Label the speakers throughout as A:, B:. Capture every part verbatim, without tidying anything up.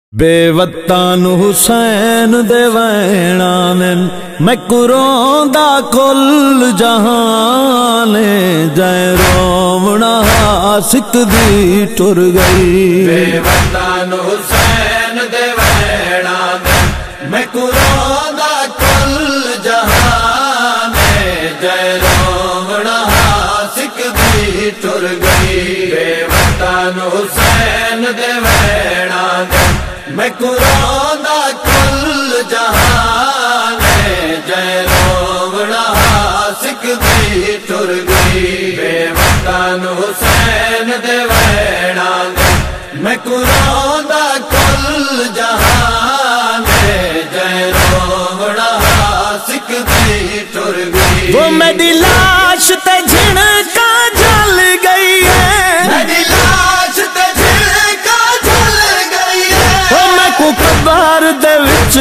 A: بے وطن حسین دے وینان میں کروندا کل جہان جے رومنا سکھ دی ٹر گئی
B: بے وطن حسین دے وینان میں کروندا کل جہان جے رومنا سکھ دی ٹر گئی بے وطن حسین دے وینان میں کروندا کل جہان جے رومنا سکھ دی ٹر گئی بے وطن حسین دے وینان میں کروندا کل جہان جے رومنا سکھ دی ٹر گئی
A: وہ میری لاش تے جھڑکا جل گئی ہے
B: میری لاش تے جھڑکا جل گئی ہے
A: وہ میں کو قبر دے وچ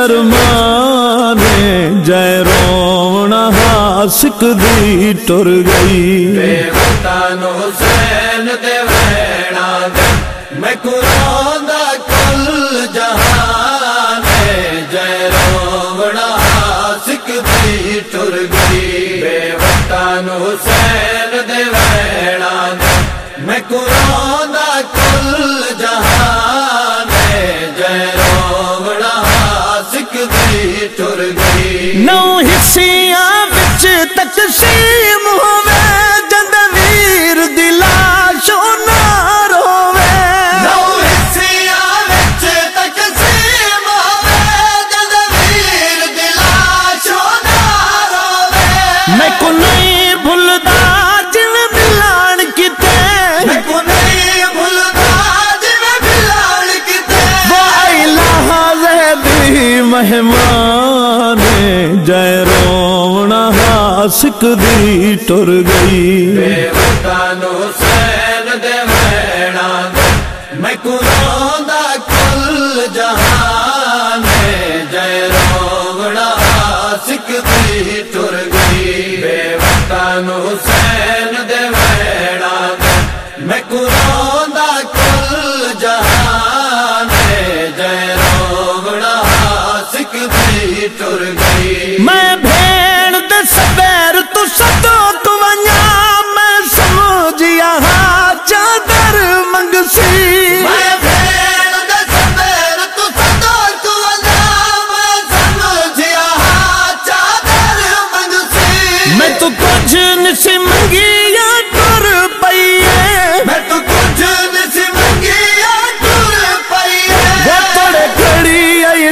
A: ارمان جے رومنا سکھ دی ٹر گئی
B: بے وطن حسین دے وینان میں کروندا کل جہان جے رومنا سکھ دی ٹر گئی بے وطن حسین دے وینان میں کروندا کل جہان جے رومنا سکھ دی ٹر گئی
A: نو حصیاں وچ تقسیم ہووے جد ویر دی لاش نہ رووے
B: نو حصیاں وچ تقسیم ہووے جد ویر دی لاش نہ رووے
A: میں کو نہیں بھلدا جویں ملان کتے
B: میں کو نہیں بھلدا جویں ملان کتے
A: وہ اے لحظے دی مہمان جے رومنا سکھ دی ٹر گئی
B: بے وطن حسین دے وینان میں کروندا کل جہان جے رومنا سکھ دی ٹر گئی بے وطن حسین دے وینان میں کروندا کل جہان جے رومنا سکھ دی ٹر گئی
A: میں بھیڑ دے سبیر تو سدو تو ونجا میں سمجھیا ہاں چادر منگسی
B: میں بھیڑ دے سبیر تو سدو تو ونجا میں سمجھیا ہاں چادر منگسی
A: میں تو کچھ نسی منگیا ٹر پئیے
B: میں تو کچھ نہیں منگیا ٹر پئیے
A: وہ توڑے کھڑی آئی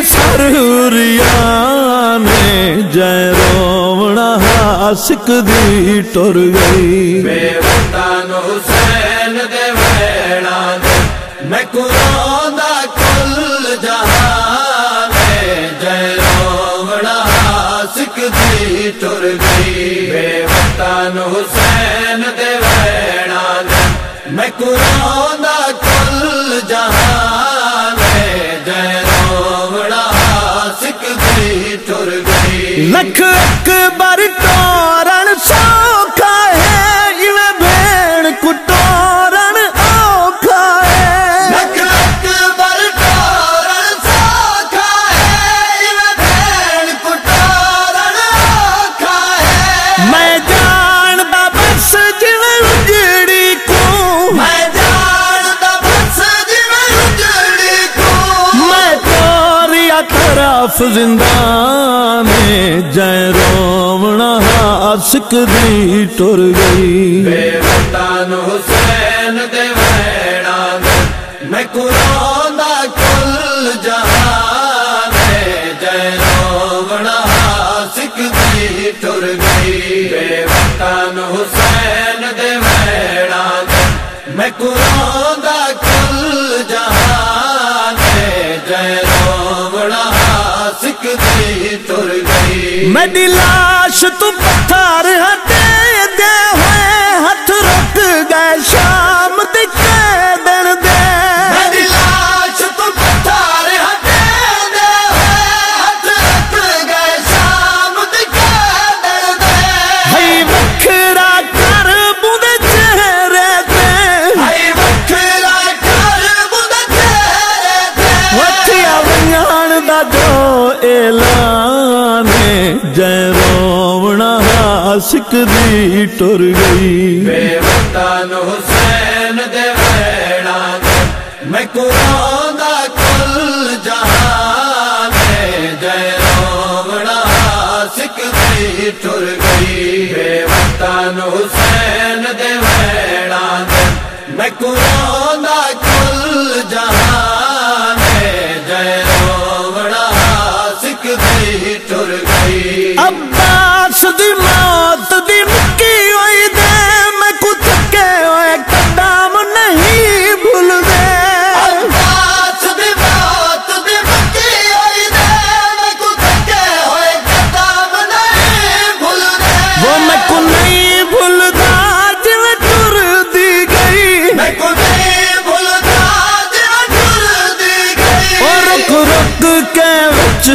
A: سرہوریاں جے رومنا سکھ دی ٹر گئی
B: بے وطن حسین دے وینان میں کروندا کل جہان جے رومنا سکھ دی ٹر گئی بے وطن حسین دے وینان میں کروندا کل جہان جے رومنا سکھ دی ٹر گئی
A: لکھ اکبر ٹورن سوکھا ہے ایویں بھیڑ کٹورن اوکھا ہے
B: لکھ اکبر ٹورن سوکھا ہے ایویں بھیڑ کٹورن اوکھا ہے
A: میں جاندا بس جویں اجڑی کو
B: میں جاندا بس جویں اجڑی کو
A: میں توریا طرف زندان جے رومنا سکھ دی ٹر گئی
B: بے وطن حسین دے وینان میں کروندا کل جہان جے رومنا سکھ دی ٹر گئی بے وطن حسین دے وینان میں کروندا کل جہان جے رومنا سکھ دی ٹر گئی
A: میری لاش تو پتھر ہٹے دے ہوئے ہاتھ رک گئے شام دکھے دن دے
B: میری لاش تو پتھر ہٹے دے ہوئے ہاتھ رکھ گئے شام دکھے دن دے
A: ہئی وکھرا کر بوندے چہرے تے
B: ہائی وکھرا کر بوندے چہرے تے
A: وہ आशिक दी टुर गई।
B: बेवतन हुसैन दे वैणा मैं कुरांदा कुल जहां में जय रोवणा आशिक दी टुर गई। बेवतन हुसैन दे वैणा मैं कुरांदा कुल जहां में जय रोवणा आशिक दी टुर गई।
A: अब्बास दी मौत दी मुक्की होई दे मैं को थके होए कदम नहीं भूल दे।
B: अब्बास दी मौत दी मुक्की होई दे मैं को थके होए कदम नहीं भूल दे।
A: वो मैं को नहीं भूलदा जिवें टुर दी गई।
B: मैं को नहीं भूलदा जिवें टुर दी गई।
A: ओ रुक रुक के विच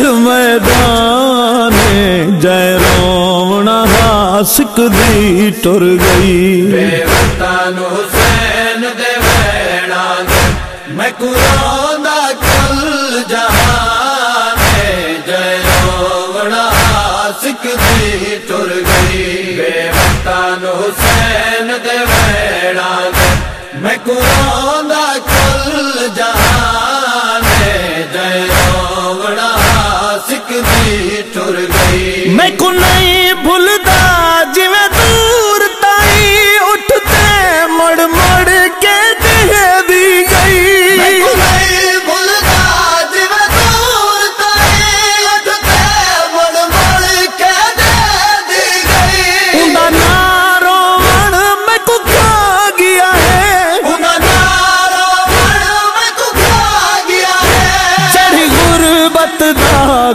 A: मैदान जय रोवणा आशिक दी टुर गई।
B: बेवतन हुसैन दे वैणा मैं कुरांदा कुल जहां में जय रोवणा आशिक दी टुर गई। बेवतन हुसैन दे वैणा मैं कुरांदा कुल जहां में जय रोवणा आशिक दी टुर गई।
A: मैं को नहीं भूलदा जिवें दूर ताई उठते मुड़ मुड़ के दे दी गई।
B: मैं को नहीं भूलदा जिवें दूर ताई उठते मुड़ मुड़ के दे दी गई।
A: उंदा नारो वण मैं को खा गया है।
B: उंदा नारो वण मैं को खा गया है।
A: जड़ी गुरबत दा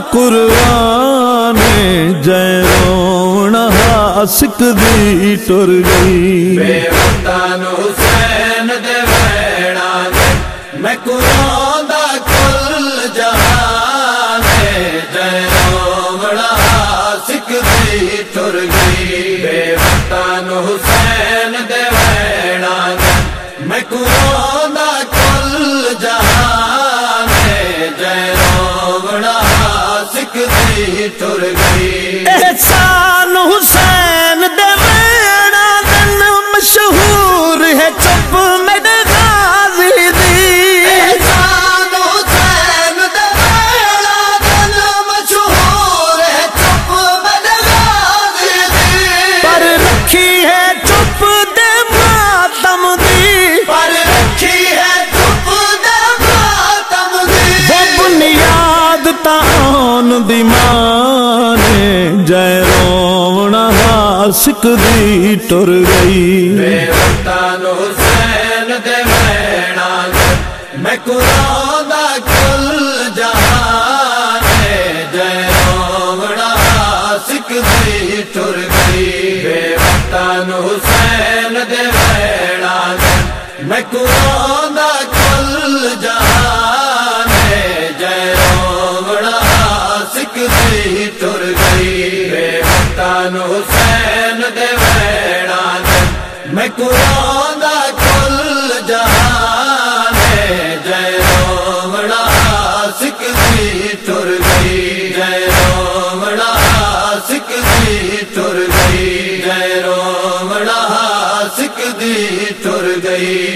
A: कुर्बान जय रोवणा आशिक दी टुर गई।
B: बेवतन हुसैन दे वैणा मैं कुरांदा कुल जहां में जय रोवणा आशिक दी टुर गई। बेवतन हुसैन दे वैणा मैं कुरांदा कुल जहां में जय रोवणा आशिक दी टुर गई।
A: एहसान हुसैन दे वैणा दिन मशहूर है चुप मेरे गाजी दी।
B: एहसान हुसैन दे वैणा दिन मशहूर है चुप मेरे गाजी दी।
A: पर रखी है चुप दे मातम दी।
B: पर रखी है चुप दे मातम दी।
A: वो बुनियाद तान दी माने जय रोवणा आशिक दी टुर गई।
B: बेवतन हुसैन दे वैणा मैं कुरांदा कुल जहां में जय रोवणा आशिक दी टुर गई। बेवतन हुसैन दे वैणा मैं कुरांदा कुल जहां में जय रोवणा आशिक दी टुर गई। बेवतन हुसैन दे वैणा मैं कुरांदा कुल जहां में जय रोवणा आशिक दी टुर गई। जय रोवणा आशिक दी टुर गई। जय रोवणा आशिक दी टुर गई।